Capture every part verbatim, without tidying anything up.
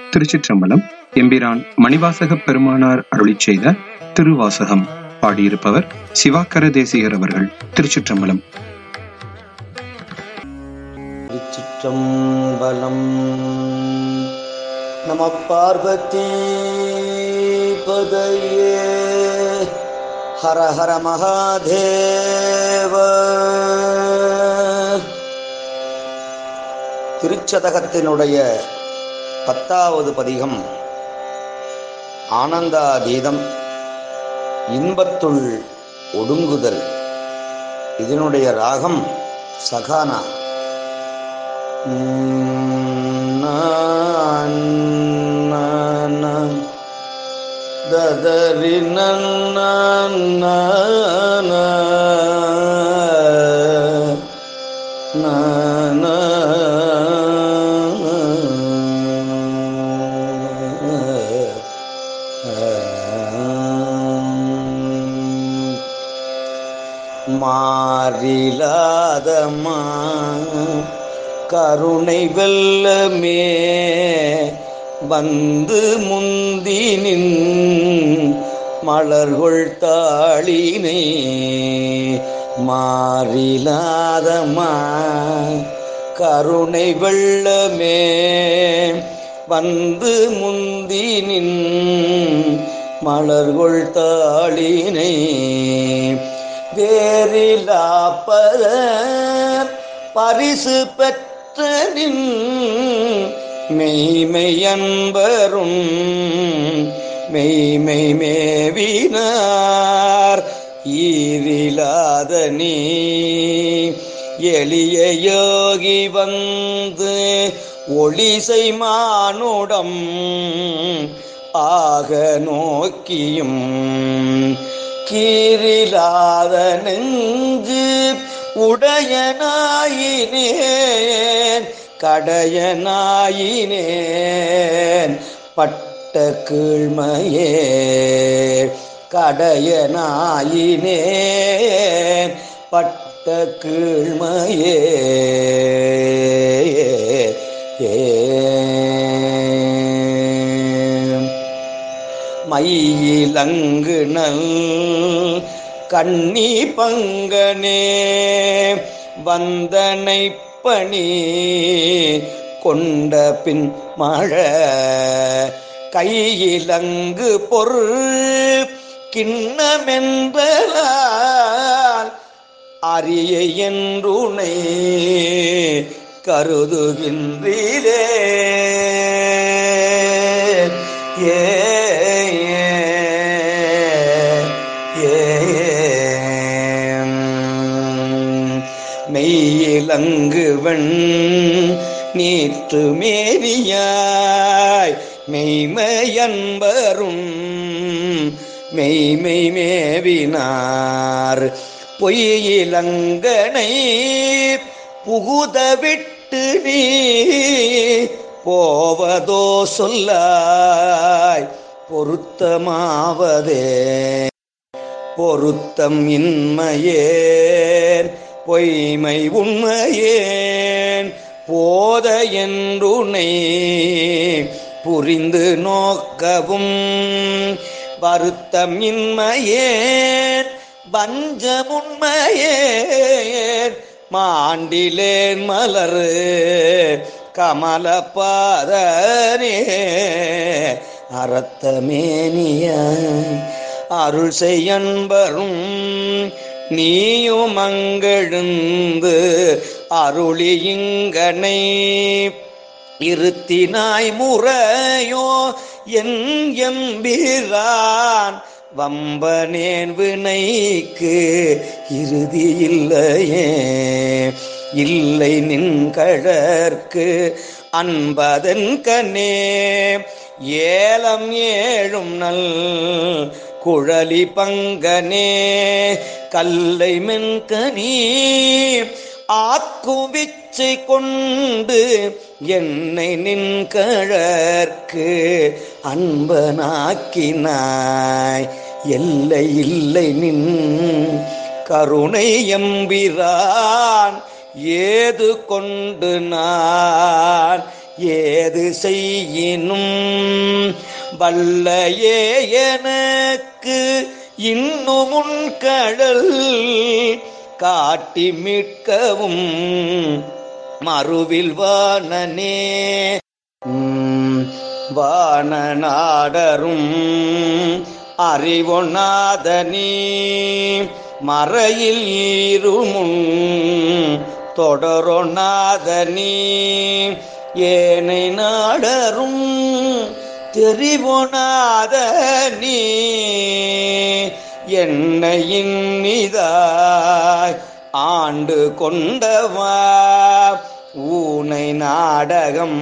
திருச்சிற்றம்பலம். எம்பிரான் மணிவாசக பெருமானார் அருளிச் செய்த திருவாசகம். பாடியிருப்பவர் சிவாக்கர தேசிகர் அவர்கள். திருச்சிற்றம்பலம். திருச்சிற்றம்பலம். நம பார்வதி பதையே. ஹர ஹர மகாதேவ. திருச்சதகத்தினுடைய பத்தாவது பதிகம் ஆனந்தாதீதம், இன்பத்துள் ஒடுங்குதல். இதனுடைய ராகம் சகானா. ததரி நன்ன மாறிலாதமா கருணை வெல்லமே வந்து முந்தினின் மலர்கொள் தாளினை. மாறிலாதமா கருணை வெல்லமே வந்து முந்தினின் மலர்கொள் தாளினை. வேறிலாப்பத பரிசு பெற்றனின் மெய்மை அன்பரும் மெய்மை மேவினார். ஈரிலாத நீ எளிய யோகி வந்து ஒளிசை மானுடம் ஆக நோக்கியும் கீரிலாத நெஞ்சு உடையனாயினேன் கடையனாயினேன் பட்ட கீழ்மையே. கடையனாயினேன் பட்ட கீழ்மையே. மையிலங்கு நல் கண்ணி பங்கனே வந்தனை பணி கொண்ட பின் மழ கையிலங்கு பொருள் கிண்ணமென்றால் அரிய என்றுனை கருதுகின்றீரே. ஏ மெய்யிலங்குவன் நீற்று மேவியாய் மெய்மையன்பரும் மெய்மை மேவினார். பொய்யிலங்கனை புகுத விட்டு நீ போவதோ சொல்லாய் பொருத்தமாவதே. பொருத்தம் இன்மையேன் பொய்மை உண்மையேன் போத என்றுனை புரிந்து நோக்கவும். வருத்தம் இன்மையேன் வஞ்சமுண்மையேன் மாண்டிலேன் மலர் கமல பாதனே. அறத்தமேனிய அருள் செய்யன்பரும் நீயும் அங்கெழுந்து அருளியிங்கனை இருத்தினாய் முறையோ என் எம்பிரான். வம்பனேன் வினைக்கு இறுதி இல்லையே இல்லை நின் கழற்கு அன்பதன் கண்ணே. ஏலம் ஏழும் நல் குழலி பங்கனே கல்லை மென்கனி ஆக்கும் விச்சை கொண்டு என்னை நின் கழற்கு அன்பனாக்கினாய். எல்லை இல்லை நின் கருணை எம்பிரான் ஏது கொண்டு நான் ஏது செய்யினும் வல்லையே எனக்கு இன்னும் உன் கடல் காட்டி மீட்கவும் மறுவில் வாணனே. வான நாடரும் அறிவொண்ணாதனி மறையில் இருமுன் தொடரொண்ணாதனி ஏனை நாடரும் தெரிவொணாதனி என்னையின் மீதாய் ஆண்டு கொண்டவா ஊனை நாடகம்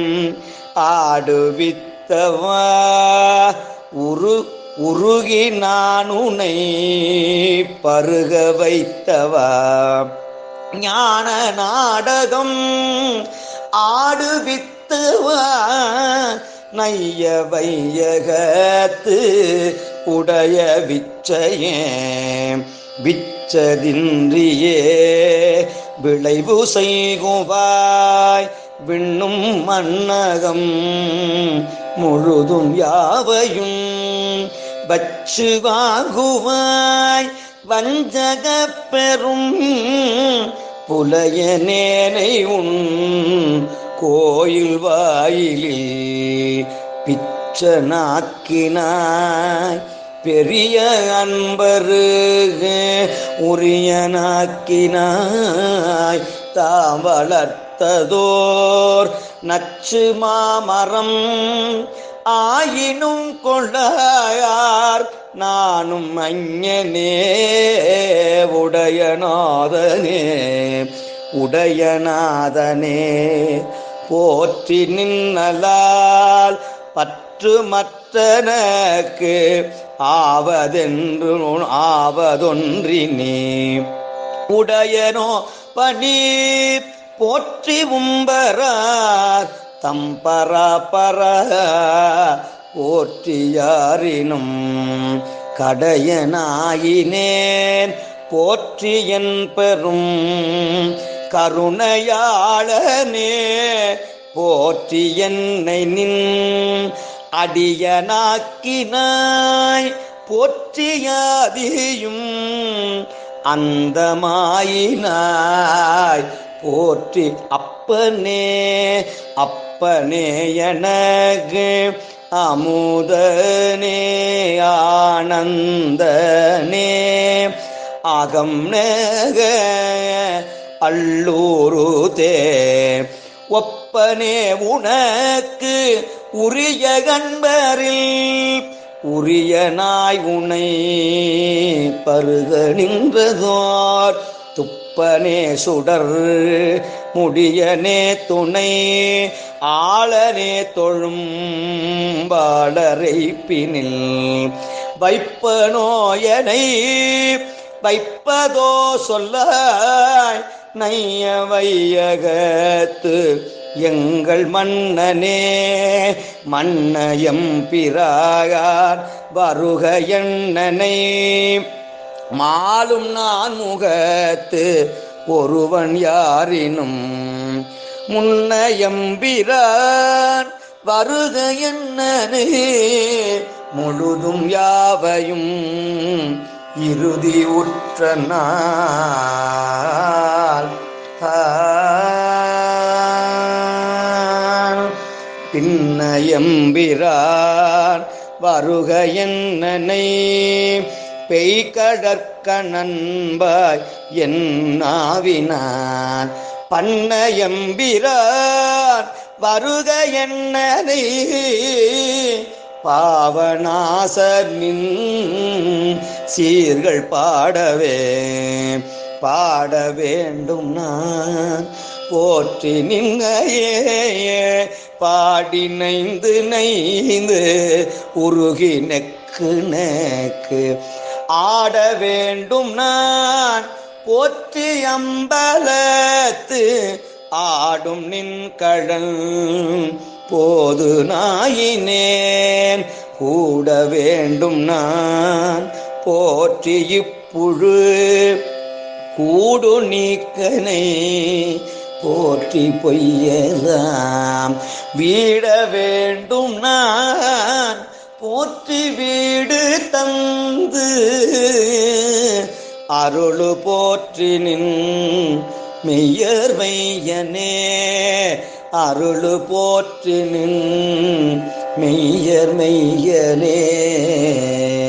ஆடுவித்தவா உரு உருகி நான் உனை பருக வைத்தவா ஞான நாடகம் ஆடுவித்தவா நைய வையகத்து உடைய விச்சையே விச்சதின்றியே விளைவு செய்குவாய் விண்ணும் மன்னகம் முழுதும் யாவையும் வச்சு வாங்குவாய் வஞ்சக பெரும் புலையனேனை உன் கோயில் வாயிலில் பிச்சனாக்கினாய் பெரிய அன்பருக உரியனாக்கினாய் தாம் வளர்த்ததோர் நச்சு மாமரம் ஆயினும் கொள்ளாயார் நானும் அஞ்ஞனே உடையநாதனே உடையநாதனே போற்றி நின்னலால் பற்று மற்றனக்கு ஆவதென்று ஆவதொன்றினே உடையனோ பணி போற்றி உம்பரார் தம்பராபர போற்றியாரினும் கடையனாயினேன் போற்றி என் பெரும் கருணையாளனே போற்றி என்னை நின் அடியனாக்கினாய் போற்றியாதியும் அந்தமாயினாய் போற்றி அப்பனே அப்பனே எனக்கு அமுதனே ஆனந்தனே ஆகம் நேக அல்லூருதே ஒப்பனே உனக்கு உரிய கண்பரில் உரியனாய் உனை பருக நின்றதோர் துப்பனே சுடர் முடியனே துணை ஆளனே தொழும் பாலரை பினில் வைப்பனோயனை வைப்பதோ சொல்லாய் நைய வையகத்து எங்கள் மன்னனே மன்னயம் பிராகார் வருக எண்ணனை மாலும் நான் முகத்து ஒருவன் யாரினும் முன்னயம்பிரான் வருக எண்ணனே முழுதும் யாவையும் இறுதி உற்ற நாள் பின்னயம்பிரான் வருக எண்ணனை பெய்கடற்கணன்பாய் என் நாவினான் பன்னயம்பிரான் வருக எண்ணனை பாவநாசனின் சீர்கள் பாடவே பாட வேண்டும் நான் போற்றி நின்னையே பாடி நைந்து நைந்து உருகி நெக்கு நெக்கு ஆட வேண்டும் நான் போற்றி அம்பலத்து ஆடும் நின் கடல் போது நாயினேன் கூட வேண்டும் நான் போற்றி இப்புழு கூடு நீக்கனை போற்றி பொய்யலாம் வீட வேண்டும் நான் போற்றி வீடு தந்து அருளு போற்றி நின் மெய்யர் மெய்யனே அருளு போற்றி நின் மெய்யர் மெய்யனே